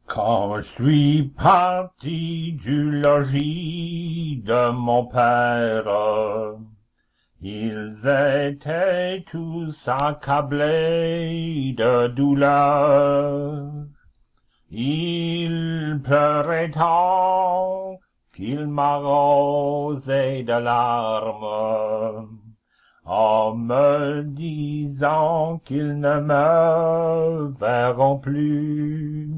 Quand je suis parti du logis de mon père, ils étaient tous accablés de douleur. Ils pleuraient tant qu'ils m'arrosaient de larmes, en me disant qu'ils ne me verront plus.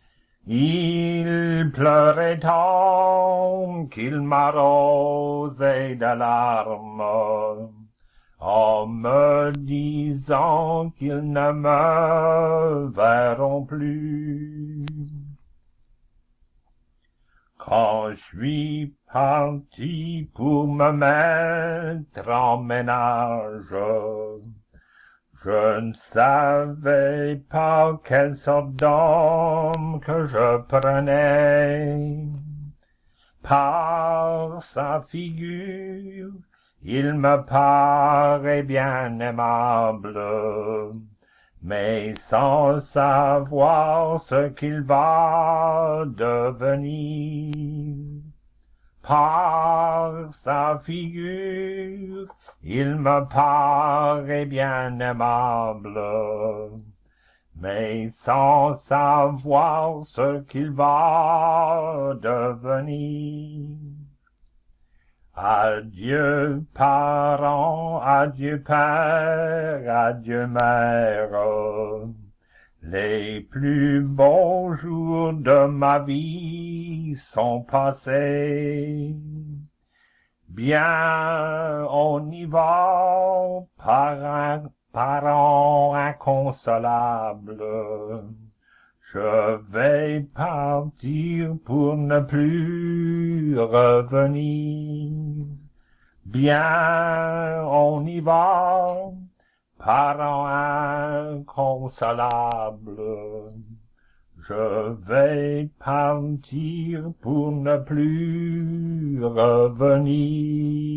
Il pleurait tant qu'il m'arrosait de larmes, en me disant qu'ils ne me verront plus. Quand je suis parti pour me mettre en ménage, je ne savais pas quelle sorte d'homme que je prenais. Par sa figure, il me paraît bien aimable, mais sans savoir ce qu'il va devenir. Par sa figure, il me paraît bien aimable, mais sans savoir ce qu'il va devenir. Adieu parents, adieu père, adieu mère, les plus beaux jours de ma vie sont passés. Bien, on y va, parents inconsolables. Je vais partir pour ne plus revenir. Bien, on y va, parents inconsolables. Je vais partir pour ne plus revenir.